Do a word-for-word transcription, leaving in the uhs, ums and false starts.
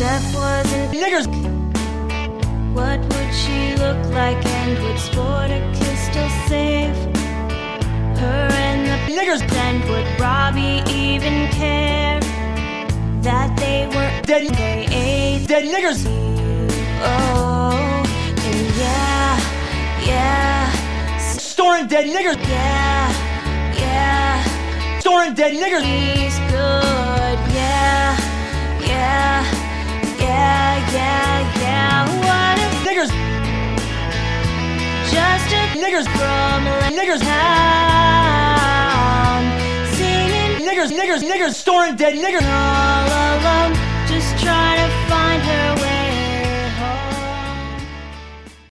Steph wasn't niggers. What would she look like, and would Sporticus still save her and the niggers? And would Robbie even care that they were dead? They ate dead niggers. Oh, and yeah, yeah. Storing dead niggers. Yeah, yeah. Storing dead niggers. He's good. Yeah, yeah, yeah, yeah, yeah. What if niggers? Just a niggers from niggers town, singing niggers, niggers, niggers, storing dead niggers all alone, just trying to find her way.